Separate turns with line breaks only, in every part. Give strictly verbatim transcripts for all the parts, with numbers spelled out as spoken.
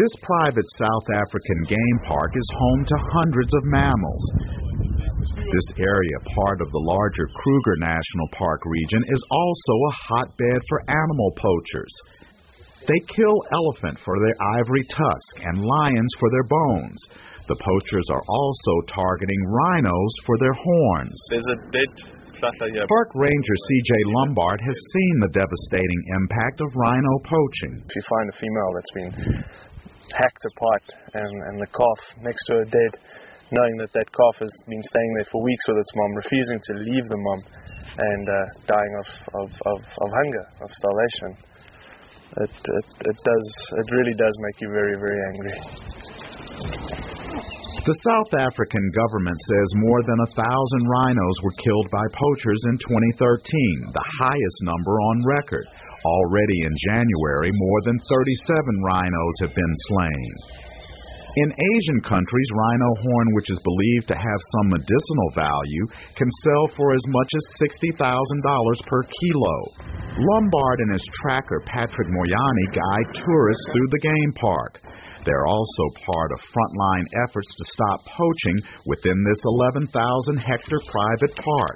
This private South African game park is home to hundreds of mammals. This area, part of the larger Kruger National Park region, is also a hotbed for animal poachers. They kill elephant for their ivory tusk and lions for their bones. The poachers are also targeting rhinos for their horns.
There's a dead flatler here.
Park Ranger C J Lombard has seen the devastating impact of rhino poaching.
If you find a female that's been hacked apart and, and the calf next to her dead, knowing that that calf has been staying there for weeks with its mom, refusing to leave the mom, and uh, dying of, of, of, of hunger, of starvation. It, it, it does, it really does make you very, very angry.
The South African government says more than a thousand rhinos were killed by poachers in twenty thirteen, the highest number on record. Already in January, more than thirty-seven rhinos have been slain. In Asian countries, rhino horn, which is believed to have some medicinal value, can sell for as much as sixty thousand dollars per kilo. Lombard and his tracker, Patrick Moyani, guide tourists through the game park. They're also part of frontline efforts to stop poaching within this eleven thousand hectare private park.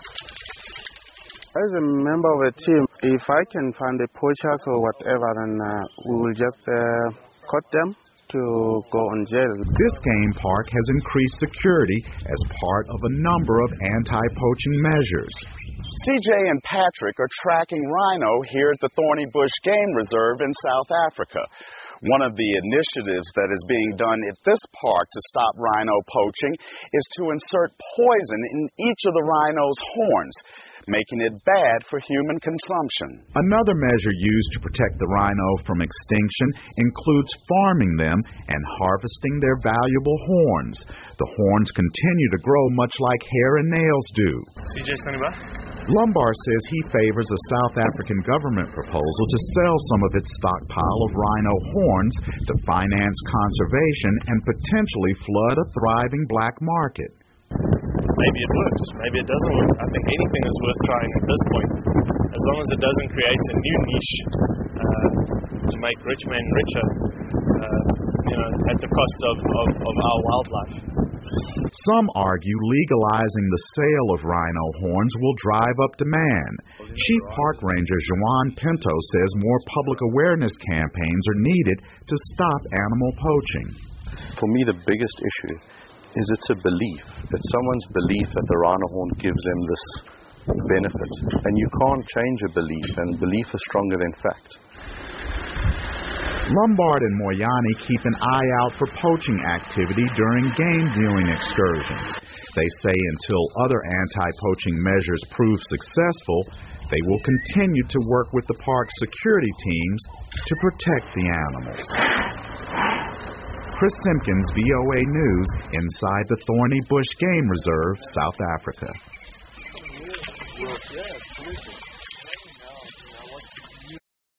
As a member of a team, if I can find the poachers or whatever, then uh, we will just uh, cut them to go on jail.
This game park has increased security as part of a number of anti-poaching measures.
C J and Patrick are tracking rhino here at the Thorny Bush Game Reserve in South Africa. One of the initiatives that is being done at this park to stop rhino poaching is to insert poison in each of the rhino's horns, making it bad for human consumption.
Another measure used to protect the rhino from extinction includes farming them and harvesting their valuable horns. The horns continue to grow much like hair and nails do.
C J standing by?
Lombard says he favors a South African government proposal to sell some of its stockpile of rhino horns to finance conservation and potentially flood a thriving black market.
Maybe it works, maybe it doesn't work. I think anything is worth trying at this point, as long as it doesn't create a new niche uh, to make rich men richer, uh, you know, at the cost of, of, of our wildlife.
Some argue legalizing the sale of rhino horns will drive up demand. Chief Park Ranger Juan Pinto says more public awareness campaigns are needed to stop animal poaching.
For me, the biggest issue is it's a belief. It's someone's belief that the rhino horn gives them this benefit. And you can't change a belief, and belief is stronger than fact.
Lombard and Moyani keep an eye out for poaching activity during game viewing excursions. They say until other anti-poaching measures prove successful, they will continue to work with the park's security teams to protect the animals. Chris Simpkins, V O A News, inside the Thorny Bush Game Reserve, South Africa.